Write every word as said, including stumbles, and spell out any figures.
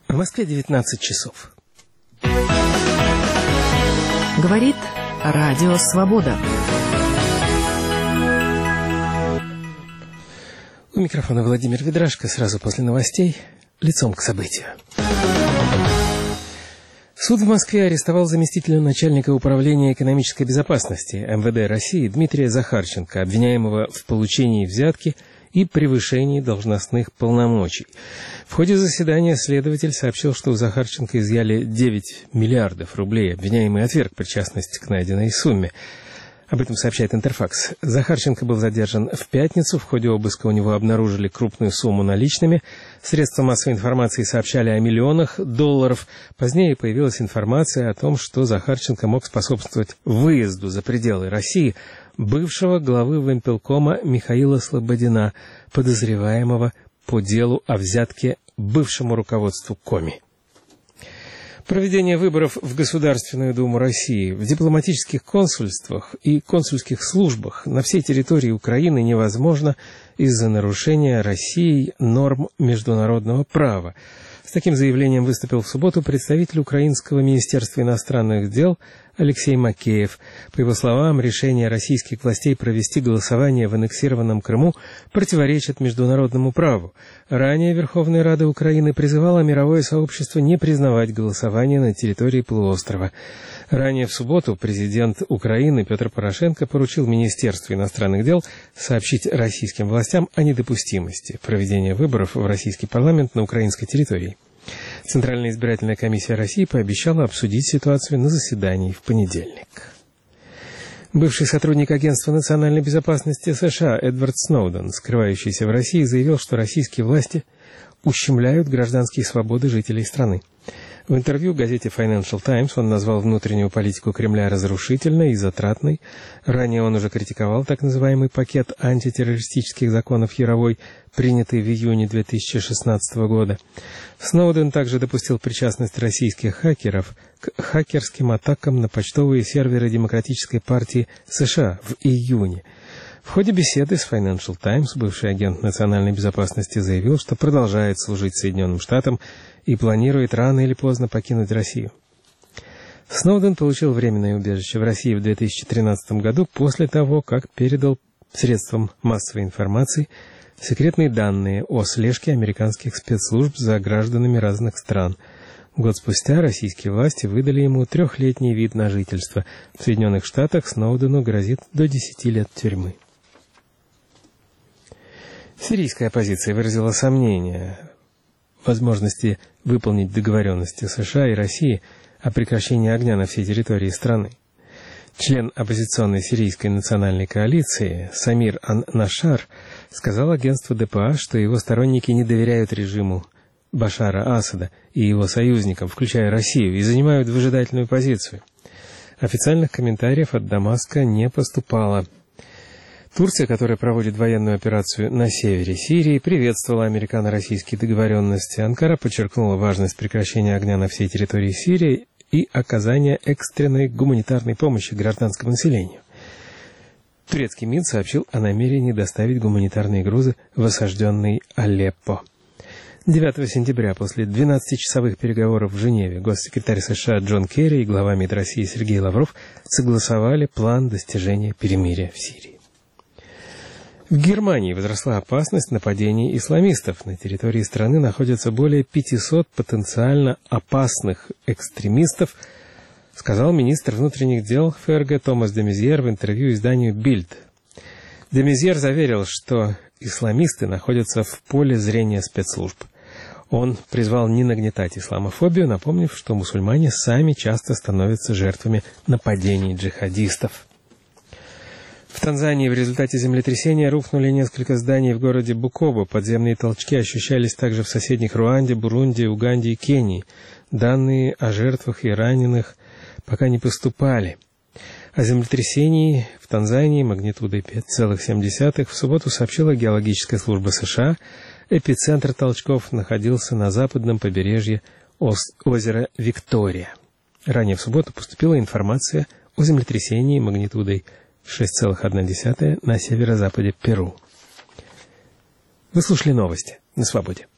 В Москве девятнадцать часов. Говорит Радио Свобода. У микрофона Владимир Ведрашко. Сразу после новостей лицом к событию. Суд в Москве арестовал заместителя начальника управления экономической безопасности эм вэ дэ России Дмитрия Захарченко, обвиняемого в получении взятки и превышении должностных полномочий. В ходе заседания следователь сообщил, что у Захарченко изъяли девять миллиардов рублей. Обвиняемый отверг причастность к найденной сумме. Об этом сообщает Интерфакс. Захарченко был задержан в пятницу. В ходе обыска у него обнаружили крупную сумму наличными. Средства массовой информации сообщали о миллионах долларов. Позднее появилась информация о том, что Захарченко мог способствовать выезду за пределы России бывшего главы военполкома Михаила Слободина, подозреваемого по делу о взятке бывшему руководству Коми. Проведение выборов в Государственную Думу России в дипломатических консульствах и консульских службах на всей территории Украины невозможно из-за нарушения Россией норм международного права. С таким заявлением выступил в субботу представитель Украинского министерства иностранных дел Алексей Макеев. По его словам, решение российских властей провести голосование в аннексированном Крыму противоречит международному праву. Ранее Верховная Рада Украины призывала мировое сообщество не признавать голосование на территории полуострова. Ранее в субботу президент Украины Петр Порошенко поручил Министерству иностранных дел сообщить российским властям о недопустимости проведения выборов в российский парламент на украинской территории. Центральная избирательная комиссия России пообещала обсудить ситуацию на заседании в понедельник. Бывший сотрудник Агентства национальной безопасности США Эдвард Сноуден, скрывающийся в России, заявил, что российские власти ущемляют гражданские свободы жителей страны. В интервью газете Financial Times он назвал внутреннюю политику Кремля разрушительной и затратной. Ранее он уже критиковал так называемый пакет антитеррористических законов Яровой, принятый в июне две тысячи шестнадцатого года. Сноуден также допустил причастность российских хакеров к хакерским атакам на почтовые серверы Демократической партии США в июне. В ходе беседы с Financial Times бывший агент национальной безопасности заявил, что продолжает служить Соединенным Штатам и планирует рано или поздно покинуть Россию. Сноуден получил временное убежище в России в две тысячи тринадцатом году после того, как передал средствам массовой информации секретные данные о слежке американских спецслужб за гражданами разных стран. Год спустя российские власти выдали ему трехлетний вид на жительство. В Соединенных Штатах Сноудену грозит до десяти лет тюрьмы. Сирийская оппозиция выразила сомнения в возможности выполнить договоренности США и России о прекращении огня на всей территории страны. Член оппозиционной сирийской национальной коалиции Самир ан-Нашар сказал агентству дэ пэ а, что его сторонники не доверяют режиму Башара Асада и его союзникам, включая Россию, и занимают выжидательную позицию. Официальных комментариев от Дамаска не поступало. Турция, которая проводит военную операцию на севере Сирии, приветствовала американо-российские договоренности. Анкара подчеркнула важность прекращения огня на всей территории Сирии и оказания экстренной гуманитарной помощи гражданскому населению. Турецкий МИД сообщил о намерении доставить гуманитарные грузы в осажденный Алеппо. девятого сентября, после двенадцатичасовых переговоров в Женеве, госсекретарь США Джон Керри и глава МИД России Сергей Лавров согласовали план достижения перемирия в Сирии. В Германии возросла опасность нападений исламистов. На территории страны находятся более пятисот потенциально опасных экстремистов, сказал министр внутренних дел эф эр гэ Томас де Мезьер в интервью изданию «Бильд». Де Мезьер заверил, что исламисты находятся в поле зрения спецслужб. Он призвал не нагнетать исламофобию, напомнив, что мусульмане сами часто становятся жертвами нападений джихадистов. В Танзании в результате землетрясения рухнули несколько зданий в городе Букобо. Подземные толчки ощущались также в соседних Руанде, Бурунди, Уганде и Кении. Данные о жертвах и раненых пока не поступали. О землетрясении в Танзании магнитудой пять целых семь десятых в субботу сообщила геологическая служба США. Эпицентр толчков находился на западном побережье озера Виктория. Ранее в субботу поступила информация о землетрясении магнитудой шесть целых одна десятая на северо-западе Перу. Вы слушали новости на Свободе.